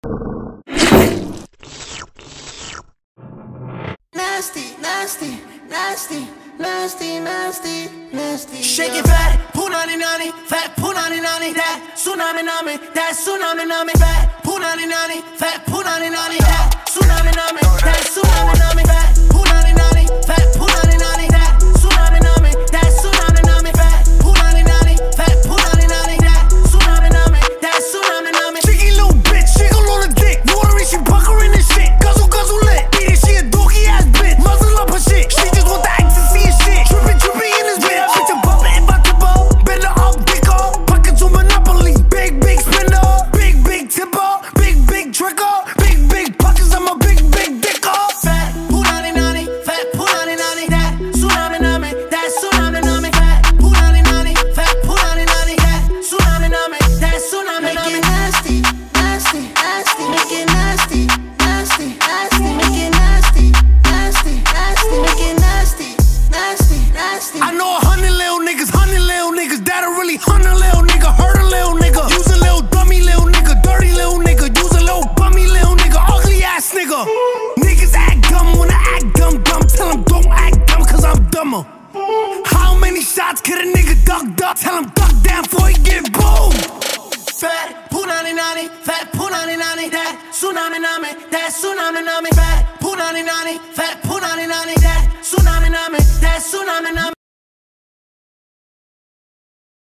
Nasty, nasty, nasty, nasty, nasty, nasty. Shake it fat, punani nani, fat punani nani, that tsunami nami, that tsunami nami, fat punani nani, fat punani nani, that tsunami nami, that tsunami nami, fat punani nani, fat punani nani, that tsunami nami, that tsunami nami, fat punani nani, fat punani nani, that tsunami nami, that tsunami nami. Cheeky little bitch, she gon' on the dick. Watery, she puckering this shit. Guzzle, guzzle lit. Eat it, she a doggy ass bitch. Muzzle up her shit. She just want the ecstasy and shit. Trippy, trippy in this bitch. Bitch, a bumper and bucket ball. Bend her up, dick off. Pockets to Monopoly. Big, big spender. Big, big tipper. Big, big tricker. Big, big pockets. I'm a big, big dick off. Fat punani nani, fat punani nani, that tsunami nami, that tsunami nami, fat punani nani, fat punani nani, that tsunami nami, that tsunami nami. Make it nasty, nasty, nasty. Make it nasty, nasty, nasty. Make it nasty, nasty, nasty. Make it nasty, nasty, nasty. I know 100 little niggas that'll really hunt a little nigga, hurt a little nigga. Use a little dummy little nigga, dirty little nigga. Use a little bummy little nigga, ugly ass nigga. Niggas act dumb, wanna act dumb, dumb. Tell them don't act dumb, cause I'm dumber. How many shots could a nigga duck? Tell him duck down before he get boom. Fat punani nani, fat punani nani, that tsunami nami, that tsunami nami, fat punani nani, fat punani nani, that tsunami nami, that tsunami nami.